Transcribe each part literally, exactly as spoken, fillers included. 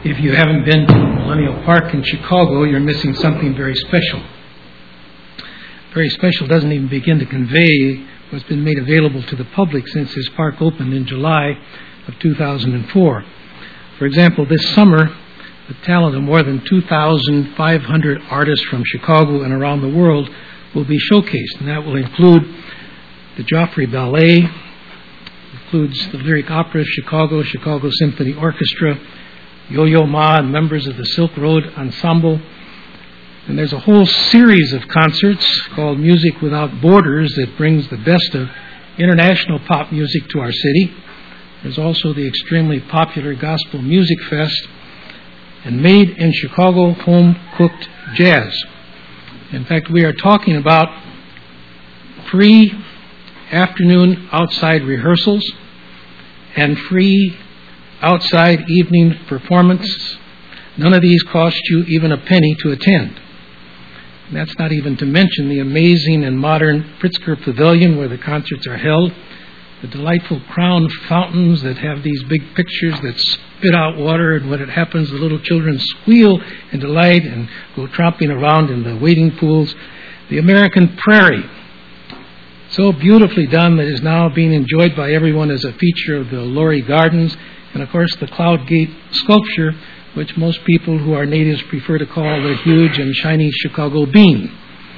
If you haven't been to Millennium Park in Chicago, you're missing something very special. Very special doesn't even begin to convey what's been made available to the public since this park opened in July of two thousand four. For example, this summer, the talent of more than two thousand five hundred artists from Chicago and around the world will be showcased, and that will include the Joffrey Ballet, includes the Lyric Opera of Chicago, Chicago Symphony Orchestra, Yo-Yo Ma, and members of the Silk Road Ensemble. And there's a whole series of concerts called Music Without Borders that brings the best of international pop music to our city. There's also the extremely popular Gospel Music Fest and Made in Chicago Home-Cooked Jazz. In fact, we are talking about free afternoon outside rehearsals and free outside evening performance. None of these cost you even a penny to attend. And that's not even to mention the amazing and modern Pritzker Pavilion where the concerts are held, the delightful crown fountains that have these big pictures that spit out water, and when it happens, the little children squeal in delight and go tromping around in the wading pools. The American Prairie, so beautifully done, that is now being enjoyed by everyone as a feature of the Laurie Gardens, and of course the Cloud Gate sculpture, which most people who are natives prefer to call the huge and shiny Chicago bean.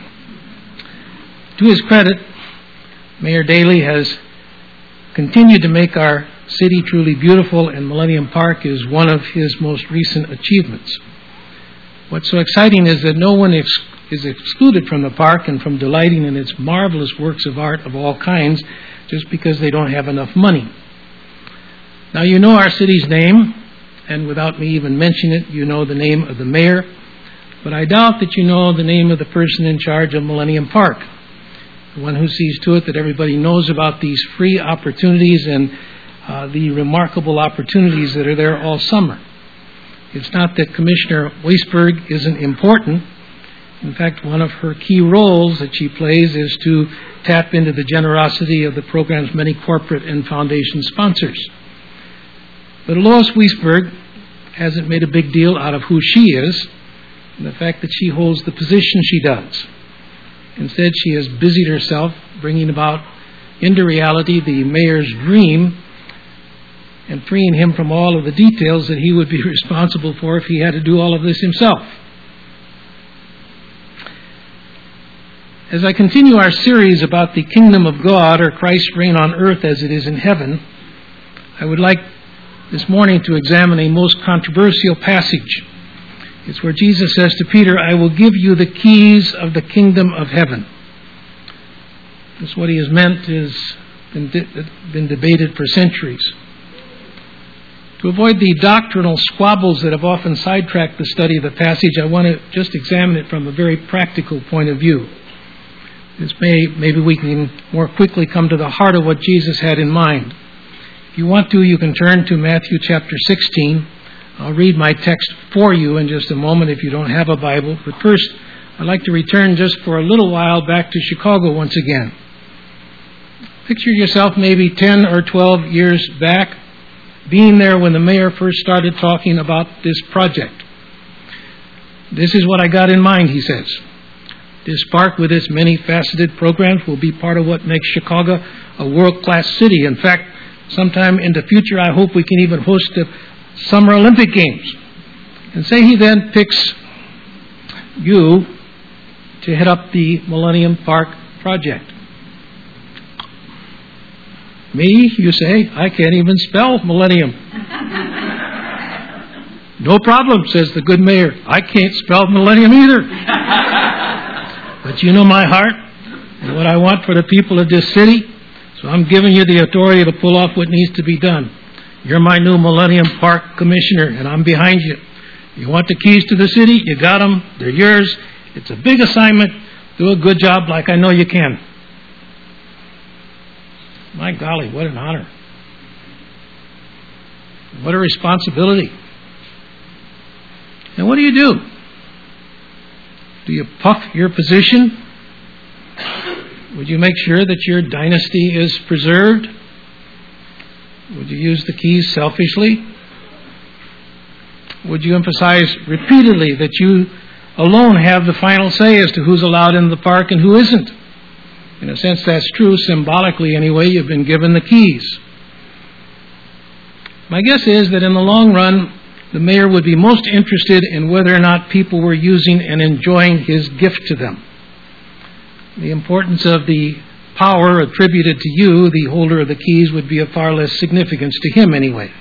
To his credit, Mayor Daley has continued to make our city truly beautiful, and Millennium Park is one of his most recent achievements. What's so exciting is that no one ex- is excluded from the park and from delighting in its marvelous works of art of all kinds just because they don't have enough money. Now, you know our city's name, and without me even mentioning it, you know the name of the mayor, but I doubt that you know the name of the person in charge of Millennium Park, the one who sees to it that everybody knows about these free opportunities and uh, the remarkable opportunities that are there all summer. It's not that Commissioner Weisberg isn't important. In fact, one of her key roles that she plays is to tap into the generosity of the program's many corporate and foundation sponsors. But Lois Weisberg hasn't made a big deal out of who she is and the fact that she holds the position she does. Instead, she has busied herself bringing about into reality the mayor's dream and freeing him from all of the details that he would be responsible for if he had to do all of this himself. As I continue our series about the kingdom of God, or Christ's reign on earth as it is in heaven, I would like this morning to examine a most controversial passage. It's where Jesus says to Peter, "I will give you the keys of the kingdom of heaven." This, what he has meant, has been, de- been debated for centuries. To avoid the doctrinal squabbles that have often sidetracked the study of the passage, I want to just examine it from a very practical point of view. This may, maybe we can more quickly come to the heart of what Jesus had in mind. If you want to, you can turn to Matthew chapter sixteen. I'll read my text for you in just a moment if you don't have a Bible. But first, I'd like to return just for a little while back to Chicago once again. Picture yourself maybe ten or twelve years back, being there when the mayor first started talking about this project. This is what I got in mind, he says. This park with its many faceted programs will be part of what makes Chicago a world-class city. In fact, sometime in the future, I hope we can even host the Summer Olympic Games. And say he then picks you to head up the Millennium Park project. Me, you say? I can't even spell millennium. No problem, says the good mayor. I can't spell millennium either. But you know my heart and what I want for the people of this city. So I'm giving you the authority to pull off what needs to be done. You're my new Millennium Park Commissioner, and I'm behind you. You want the keys to the city? You got them. They're yours. It's a big assignment. Do a good job like I know you can. My golly, what an honor. What a responsibility. And what do you do? Do you puff your position? Would you make sure that your dynasty is preserved? Would you use the keys selfishly? would you emphasize repeatedly that you alone have the final say as to who's allowed in the park and who isn't. In a sense, that's true. Symbolically, anyway, you've been given the keys. My guess is that in the long run, the mayor would be most interested in whether or not people were using and enjoying his gift to them. The importance of the power attributed to you, the holder of the keys, would be of far less significance to him anyway.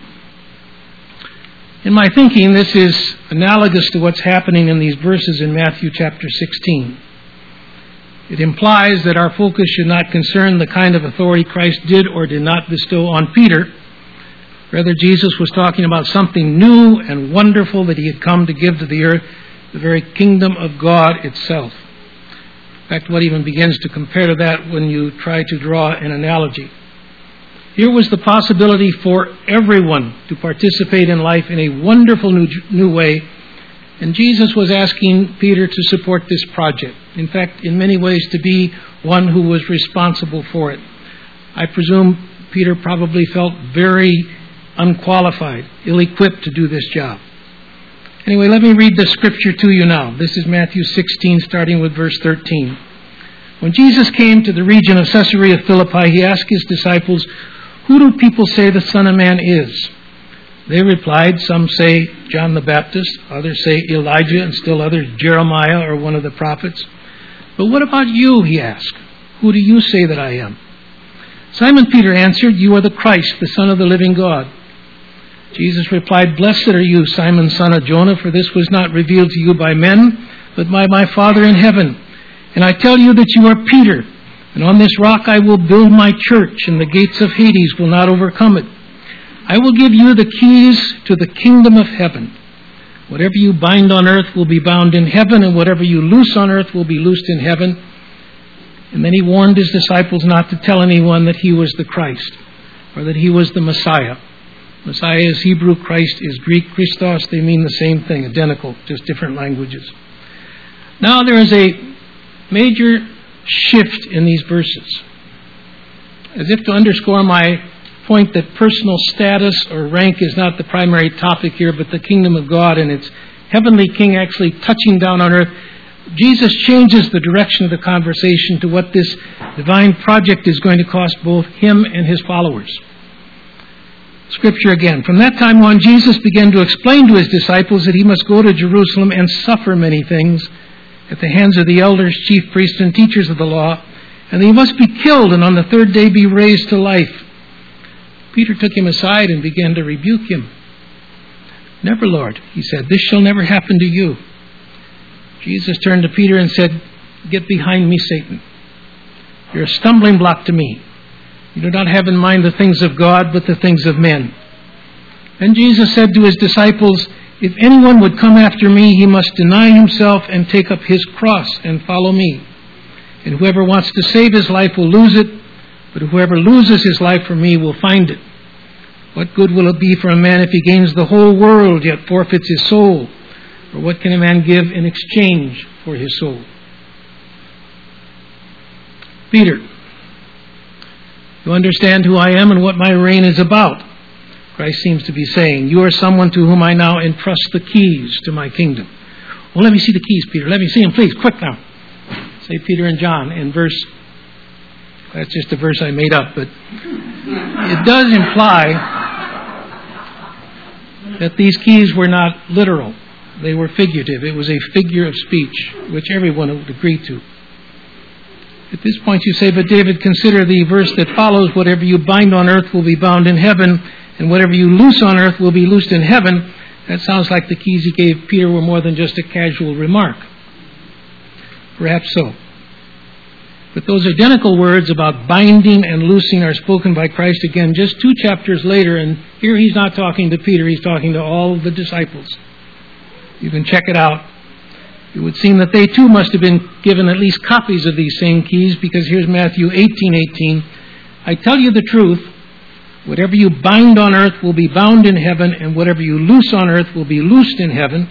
In my thinking, this is analogous to what's happening in these verses in Matthew chapter sixteen. It implies that our focus should not concern the kind of authority Christ did or did not bestow on Peter. Rather, Jesus was talking about something new and wonderful that he had come to give to the earth, the very kingdom of God itself. In fact, what even begins to compare to that when you try to draw an analogy. Here was the possibility for everyone to participate in life in a wonderful new, new way, and Jesus was asking Peter to support this project. In fact, in many ways, to be one who was responsible for it. I presume Peter probably felt very unqualified, ill-equipped to do this job. Anyway, let me read the scripture to you now. This is Matthew sixteen, starting with verse thirteen. When Jesus came to the region of Caesarea Philippi, he asked his disciples, "Who do people say the Son of Man is?" They replied, "Some say John the Baptist, others say Elijah, and still others Jeremiah or one of the prophets. But what about you?" he asked. "Who do you say that I am?" Simon Peter answered, "You are the Christ, the Son of the living God." Jesus replied, "Blessed are you, Simon, son of Jonah, for this was not revealed to you by men, but by my Father in heaven. And I tell you that you are Peter, and on this rock I will build my church, and the gates of Hades will not overcome it. I will give you the keys to the kingdom of heaven. Whatever you bind on earth will be bound in heaven, and whatever you loose on earth will be loosed in heaven." And then he warned his disciples not to tell anyone that he was the Christ, or that he was the Messiah. Messiah is Hebrew, Christ is Greek. Christos, they mean the same thing, identical, just different languages. Now there is a major shift in these verses. As if to underscore my point that personal status or rank is not the primary topic here, but the kingdom of God and its heavenly king actually touching down on earth, Jesus changes the direction of the conversation to what this divine project is going to cost both him and his followers. Scripture again. From that time on, Jesus began to explain to his disciples that he must go to Jerusalem and suffer many things at the hands of the elders, chief priests, and teachers of the law, and that he must be killed and on the third day be raised to life. Peter took him aside and began to rebuke him. "Never, Lord," he said, "this shall never happen to you." Jesus turned to Peter and said, "Get behind me, Satan. You're a stumbling block to me. You do not have in mind the things of God, but the things of men." Then Jesus said to his disciples, "If anyone would come after me, he must deny himself and take up his cross and follow me. And whoever wants to save his life will lose it, but whoever loses his life for me will find it. What good will it be for a man if he gains the whole world yet forfeits his soul? Or what can a man give in exchange for his soul?" Peter, you understand who I am and what my reign is about. Christ seems to be saying, you are someone to whom I now entrust the keys to my kingdom. Well, let me see the keys, Peter. Let me see them, please. Quick now. Say Peter and John in verse, that's just a verse I made up, but it does imply that these keys were not literal. They were figurative. It was a figure of speech, which everyone would agree to. At this point you say, "But David, consider the verse that follows, whatever you bind on earth will be bound in heaven, and whatever you loose on earth will be loosed in heaven." That sounds like the keys he gave Peter were more than just a casual remark. Perhaps so. But those identical words about binding and loosing are spoken by Christ again just two chapters later, and here he's not talking to Peter, he's talking to all the disciples. You can check it out. It would seem that they too must have been given at least copies of these same keys, because here's Matthew eighteen eighteen. "I tell you the truth, whatever you bind on earth will be bound in heaven, and whatever you loose on earth will be loosed in heaven."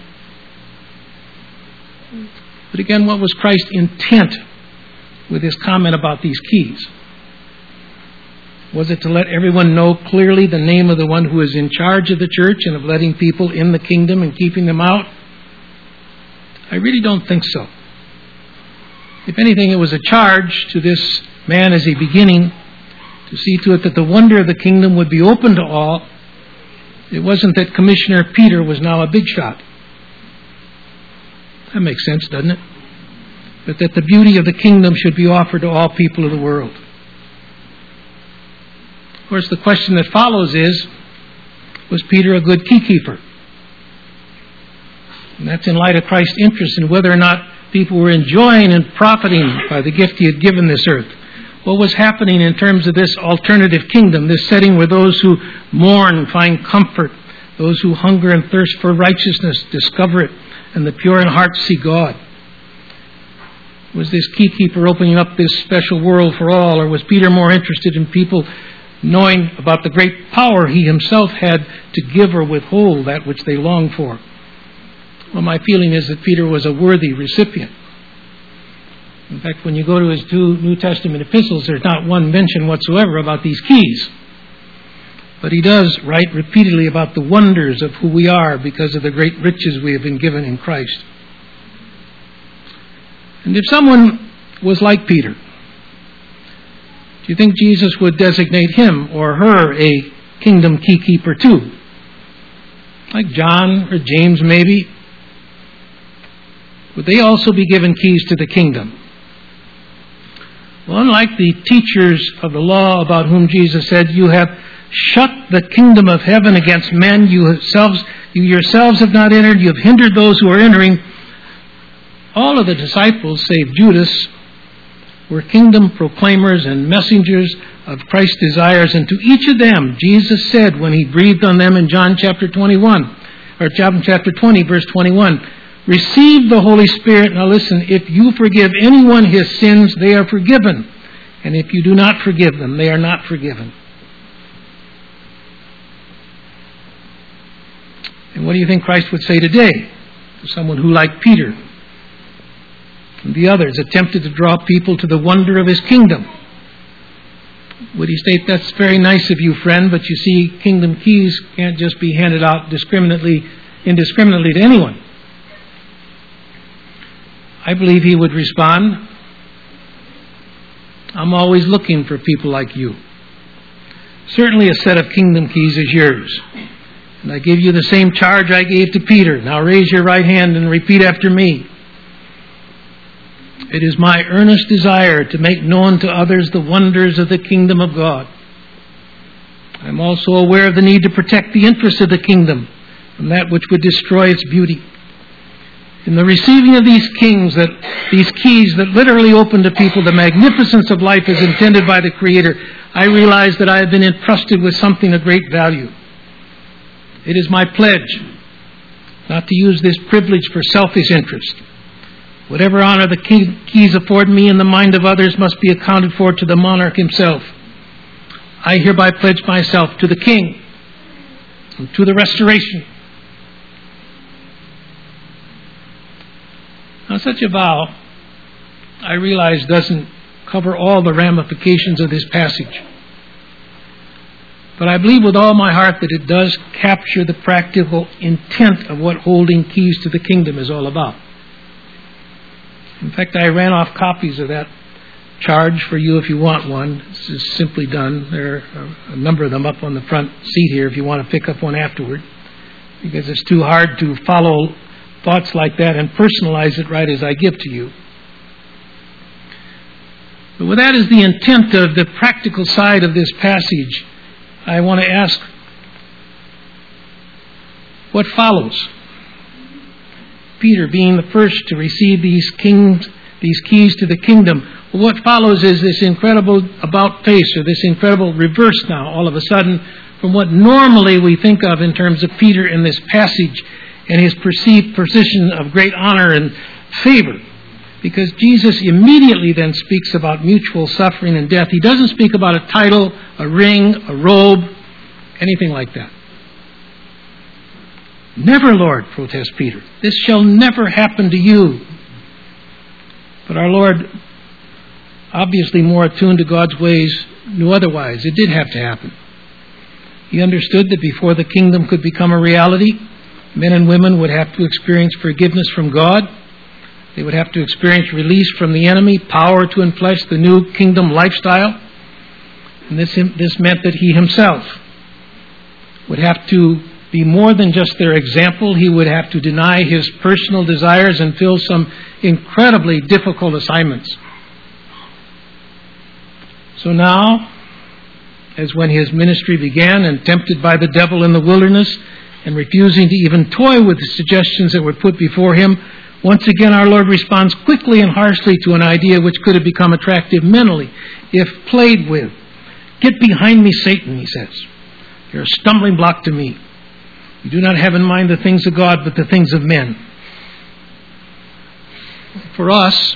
But again, what was Christ's intent with his comment about these keys? Was it to let everyone know clearly the name of the one who is in charge of the church and of letting people in the kingdom and keeping them out? I really don't think so. If anything, it was a charge to this man as a beginning to see to it that the wonder of the kingdom would be open to all. It wasn't that Commissioner Peter was now a big shot. That makes sense, doesn't it? But that the beauty of the kingdom should be offered to all people of the world. Of course, the question that follows is, was Peter a good keykeeper? And that's in light of Christ's interest in whether or not people were enjoying and profiting by the gift he had given this earth. What was happening in terms of this alternative kingdom, this setting where those who mourn find comfort, those who hunger and thirst for righteousness discover it, and the pure in heart see God? Was this keykeeper opening up this special world for all, or was Peter more interested in people knowing about the great power he himself had to give or withhold that which they longed for? Well, my feeling is that Peter was a worthy recipient. In fact, when you go to his two New Testament epistles, there's not one mention whatsoever about these keys. But he does write repeatedly about the wonders of who we are because of the great riches we have been given in Christ. And if someone was like Peter, do you think Jesus would designate him or her a kingdom keykeeper too? Like John or James maybe? Would they also be given keys to the kingdom? Well, unlike the teachers of the law about whom Jesus said, "You have shut the kingdom of heaven against men, you yourselves, you yourselves have not entered, you have hindered those who are entering," all of the disciples, save Judas, were kingdom proclaimers and messengers of Christ's desires. And to each of them, Jesus said when he breathed on them in John chapter twenty-one, or John chapter twenty, verse twenty-one, "Receive the Holy Spirit." Now listen, "If you forgive anyone his sins, they are forgiven. And if you do not forgive them, they are not forgiven." And what do you think Christ would say today to someone who, like Peter and the others, attempted to draw people to the wonder of his kingdom? Would he state, "That's very nice of you, friend, but you see, kingdom keys can't just be handed out discriminately, indiscriminately to anyone"? I believe he would respond, "I'm always looking for people like you. Certainly a set of kingdom keys is yours. And I give you the same charge I gave to Peter. Now raise your right hand and repeat after me. It is my earnest desire to make known to others the wonders of the kingdom of God. I am also aware of the need to protect the interests of the kingdom from that which would destroy its beauty. In the receiving of these kings, that these keys that literally open to people the magnificence of life as intended by the Creator, I realize that I have been entrusted with something of great value. It is my pledge not to use this privilege for selfish interest. Whatever honor the keys afford me in the mind of others must be accounted for to the monarch himself. I hereby pledge myself to the king and to the restoration." Now, such a vow, I realize, doesn't cover all the ramifications of this passage. But I believe with all my heart that it does capture the practical intent of what holding keys to the kingdom is all about. In fact, I ran off copies of that charge for you if you want one. This is simply done. There are a number of them up on the front seat here if you want to pick up one afterward, because it's too hard to follow thoughts like that and personalize it right as I give to you. But with that as the intent of the practical side of this passage, I want to ask, what follows? Peter being the first to receive these kings, these keys to the kingdom, well, what follows is this incredible about face, or this incredible reverse now, all of a sudden, from what normally we think of in terms of Peter in this passage and his perceived position of great honor and favor. Because Jesus immediately then speaks about mutual suffering and death. He doesn't speak about a title, a ring, a robe, anything like that. "Never, Lord," protests Peter. "This shall never happen to you." But our Lord, obviously more attuned to God's ways, knew otherwise. It did have to happen. He understood that before the kingdom could become a reality, men and women would have to experience forgiveness from God. They would have to experience release from the enemy, power to enflesh the new kingdom lifestyle. And this, this meant that he himself would have to be more than just their example. He would have to deny his personal desires and fill some incredibly difficult assignments. So now, as when his ministry began, and tempted by the devil in the wilderness, and refusing to even toy with the suggestions that were put before him, once again our Lord responds quickly and harshly to an idea which could have become attractive mentally, if played with. "Get behind me, Satan," he says. "You're a stumbling block to me. You do not have in mind the things of God, but the things of men." For us,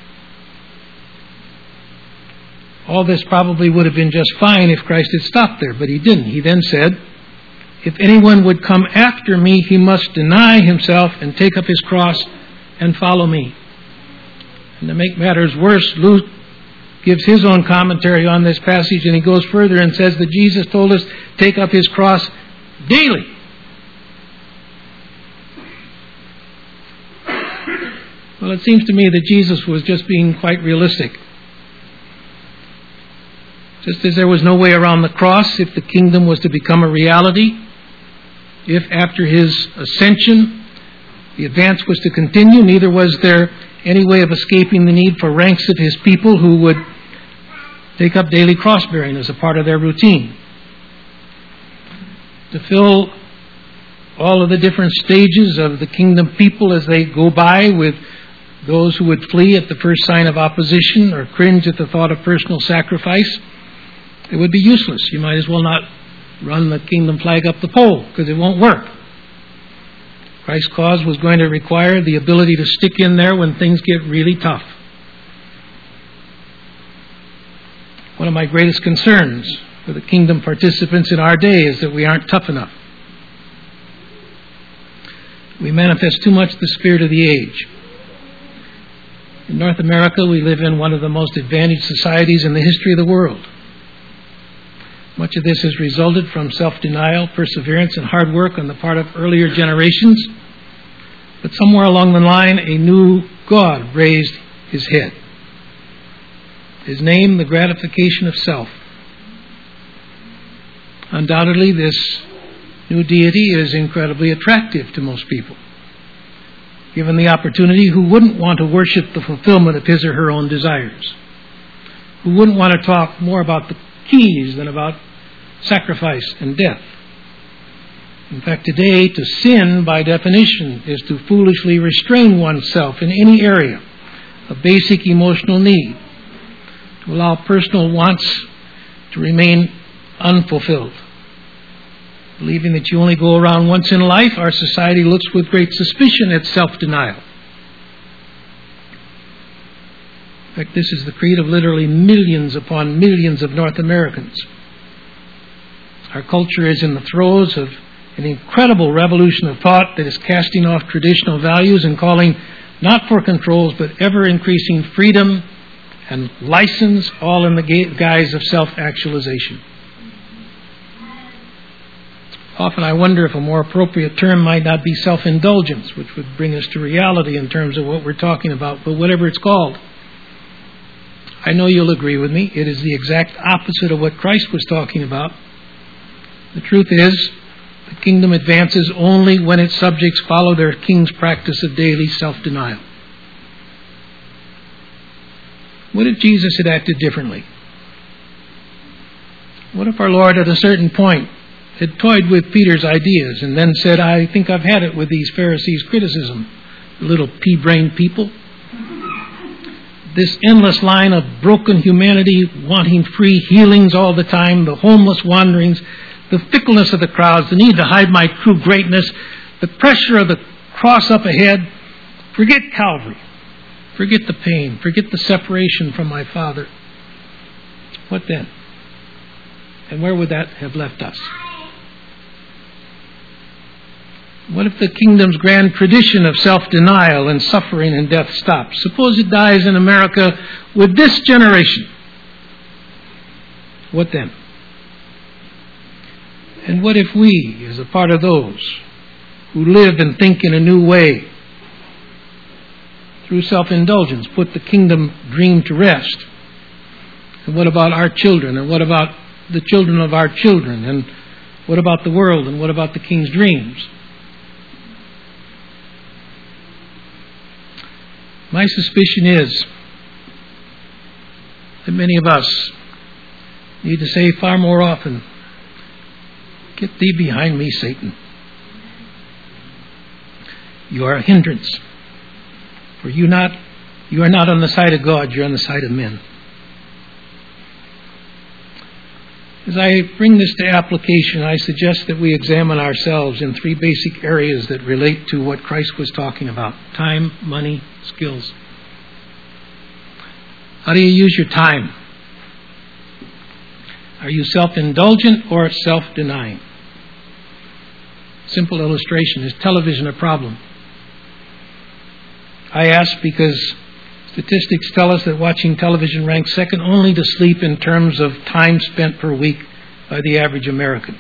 all this probably would have been just fine if Christ had stopped there, but he didn't. He then said, "If anyone would come after me, he must deny himself and take up his cross and follow me." And to make matters worse, Luke gives his own commentary on this passage, and he goes further and says that Jesus told us to take up his cross daily. Well, it seems to me that Jesus was just being quite realistic. Just as there was no way around the cross if the kingdom was to become a reality, if after his ascension the advance was to continue, neither was there any way of escaping the need for ranks of his people who would take up daily cross-bearing as a part of their routine. To fill all of the different stages of the kingdom people as they go by with those who would flee at the first sign of opposition or cringe at the thought of personal sacrifice, it would be useless. You might as well not run the kingdom flag up the pole, because it won't work. Christ's cause was going to require the ability to stick in there when things get really tough. One of my greatest concerns for the kingdom participants in our day is that we aren't tough enough. We manifest too much the spirit of the age. In North America, we live in one of the most advantaged societies in the history of the world. Much of this has resulted from self-denial, perseverance, and hard work on the part of earlier generations. But somewhere along the line, a new God raised his head. His name, the gratification of self. Undoubtedly, this new deity is incredibly attractive to most people. Given the opportunity, who wouldn't want to worship the fulfillment of his or her own desires? Who wouldn't want to talk more about the keys than about sacrifice and death? In fact, today, to sin, by definition, is to foolishly restrain oneself in any area of basic emotional need, to allow personal wants to remain unfulfilled. Believing that you only go around once in life, our society looks with great suspicion at self-denial. In fact, this is the creed of literally millions upon millions of North Americans. Our culture is in the throes of an incredible revolution of thought that is casting off traditional values and calling not for controls, but ever-increasing freedom and license, all in the guise of self-actualization. Often I wonder if a more appropriate term might not be self-indulgence, which would bring us to reality in terms of what we're talking about, but whatever it's called. I know you'll agree with me. It is the exact opposite of what Christ was talking about. The truth is, the kingdom advances only when its subjects follow their king's practice of daily self-denial. What if Jesus had acted differently? What if our Lord at a certain point had toyed with Peter's ideas and then said, "I think I've had it with these Pharisees' criticism, the little pea-brained people. This endless line of broken humanity wanting free healings all the time, the homeless wanderings, the fickleness of the crowds, the need to hide my true greatness, the pressure of the cross up ahead. Forget Calvary. Forget the pain. Forget the separation from my Father." What then? And where would that have left us? What if the kingdom's grand tradition of self-denial and suffering and death stops? Suppose it dies in America with this generation. What then? And what if we, as a part of those who live and think in a new way, through self-indulgence, put the kingdom dream to rest? And what about our children? And what about the children of our children? And what about the world? And what about the king's dreams? My suspicion is that many of us need to say far more often, "Get thee behind me, Satan. You are a hindrance. For you not you are not on the side of God, you're on the side of men." As I bring this to application, I suggest that we examine ourselves in three basic areas that relate to what Christ was talking about: time, money, skills. How do you use your time? Are you self-indulgent or self-denying? Simple illustration. Is television a problem? I ask because statistics tell us that watching television ranks second only to sleep in terms of time spent per week by the average American.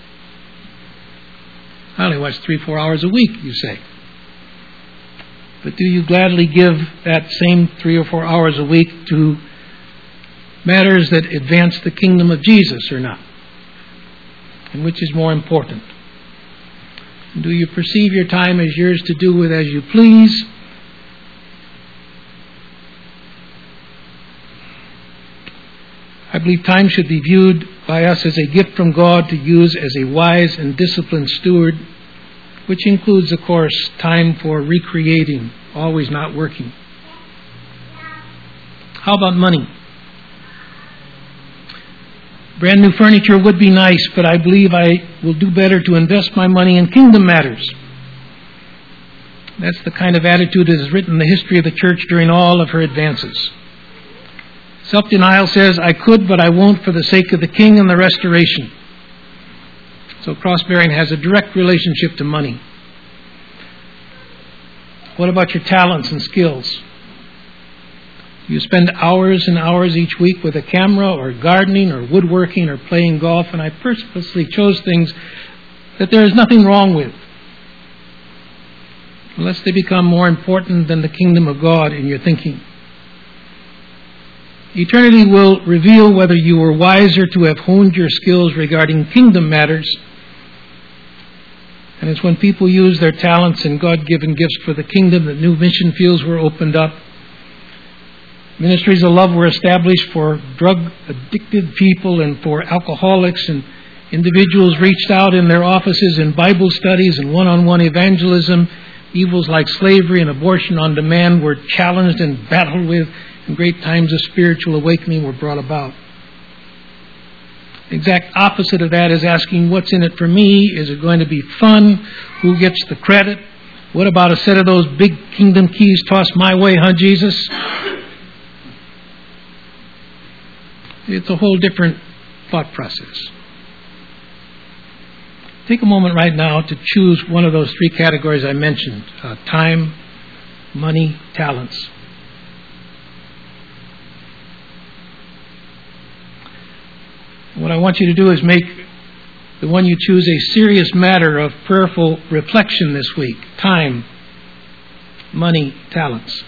I only watch three, four hours a week, you say. But do you gladly give that same three or four hours a week to matters that advance the kingdom of Jesus or not? And which is more important? Do you perceive your time as yours to do with as you please? I believe time should be viewed by us as a gift from God to use as a wise and disciplined steward, which includes, of course, time for recreating, always not working. How about money? Brand new furniture would be nice, but I believe I will do better to invest my money in kingdom matters. That's the kind of attitude that has written the history of the church during all of her advances. Self-denial says, I could, but I won't for the sake of the king and the restoration. So cross-bearing has a direct relationship to money. What about your talents and skills? Do you spend hours and hours each week with a camera or gardening or woodworking or playing golf? And I purposely chose things that there is nothing wrong with, unless they become more important than the kingdom of God in your thinking. Eternity will reveal whether you were wiser to have honed your skills regarding kingdom matters. And it's when people use their talents and God-given gifts for the kingdom that new mission fields were opened up. Ministries of love were established for drug-addicted people and for alcoholics, and individuals reached out in their offices in Bible studies and one-on-one evangelism. Evils like slavery and abortion on demand were challenged and battled with, and great times of spiritual awakening were brought about. The exact opposite of that is asking, what's in it for me? Is it going to be fun? Who gets the credit? What about a set of those big kingdom keys tossed my way, huh, Jesus? It's a whole different thought process. Take a moment right now to choose one of those three categories I mentioned: uh, time, money, talents. What I want you to do is make the one you choose a serious matter of prayerful reflection this week. Time, money, talents.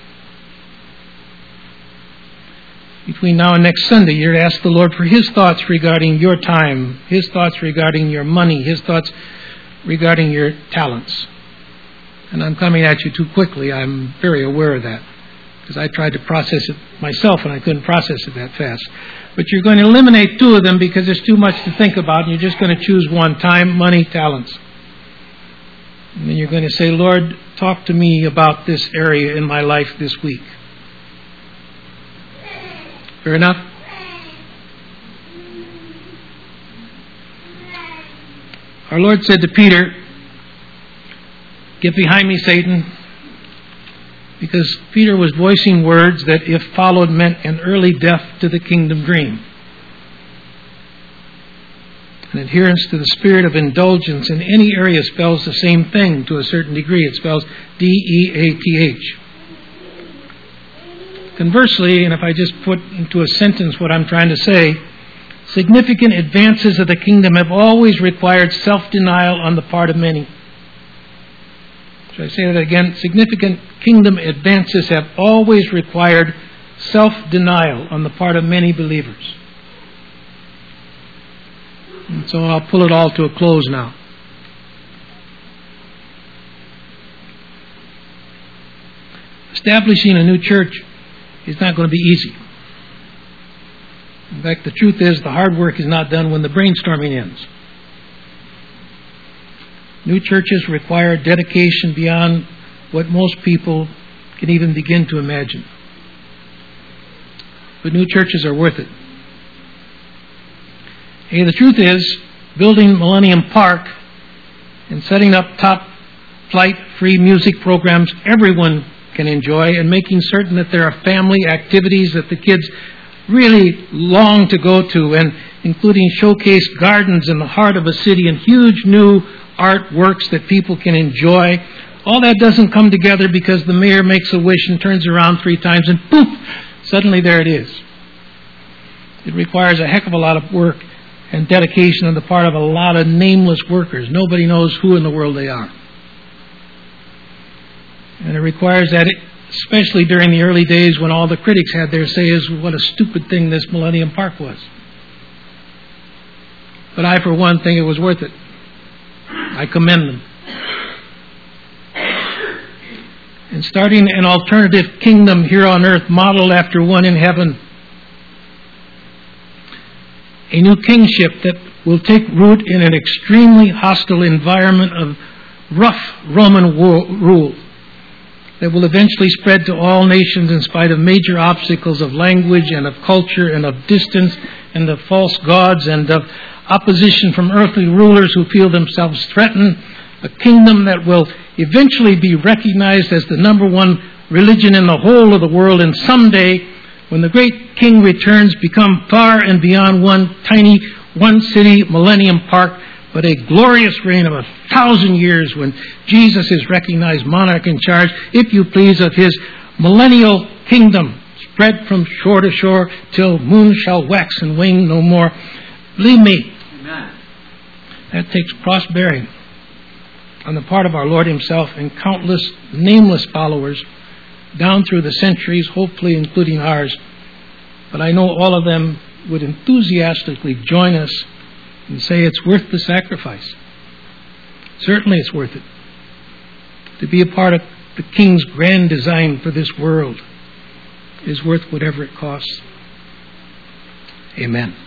Between now and next Sunday, you're to ask the Lord for His thoughts regarding your time, His thoughts regarding your money, His thoughts regarding your talents. And I'm coming at you too quickly. I'm very aware of that, because I tried to process it myself and I couldn't process it that fast. But you're going to eliminate two of them because there's too much to think about, and you're just going to choose one: time, money, talents. And then you're going to say, Lord, talk to me about this area in my life this week. Fair enough? Our Lord said to Peter, "Get behind me, Satan," because Peter was voicing words that, if followed, meant an early death to the kingdom dream. An adherence to the spirit of indulgence in any area spells the same thing to a certain degree. It spells D E A T H. Conversely, and if I just put into a sentence what I'm trying to say, Significant advances of the kingdom have always required self-denial on the part of many. Should I say that again? Significant kingdom advances have always required self-denial on the part of many believers. And so I'll pull it all to a close now. Establishing a new church is not going to be easy. In fact, the truth is the hard work is not done when the brainstorming ends. New churches require dedication beyond what most people can even begin to imagine. But new churches are worth it. Hey, the truth is, building Millennium Park and setting up top-flight free music programs everyone can enjoy, and making certain that there are family activities that the kids really long to go to, and including showcase gardens in the heart of a city and huge new artworks that people can enjoy. All that doesn't come together because the mayor makes a wish and turns around three times and poof, suddenly there it is. It requires a heck of a lot of work and dedication on the part of a lot of nameless workers. Nobody knows who in the world they are. And it requires that, especially during the early days when all the critics had their say is what a stupid thing this Millennium Park was. But I, for one, think it was worth it. I commend them. And starting an alternative kingdom here on earth modeled after one in heaven. A new kingship that will take root in an extremely hostile environment of rough Roman rule that will eventually spread to all nations in spite of major obstacles of language and of culture and of distance and of false gods and of opposition from earthly rulers who feel themselves threatened. A kingdom that will eventually be recognized as the number one religion in the whole of the world, and someday, when the great king returns, become far and beyond one tiny, one city Millennium Park, but a glorious reign of a thousand years when Jesus is recognized monarch in charge, if you please, of his millennial kingdom, spread from shore to shore till moon shall wax and wane no more. Believe me, Amen. That takes cross-bearing on the part of our Lord himself and countless nameless followers down through the centuries, hopefully including ours. But I know all of them would enthusiastically join us and say it's worth the sacrifice. Certainly it's worth it. To be a part of the King's grand design for this world is worth whatever it costs. Amen.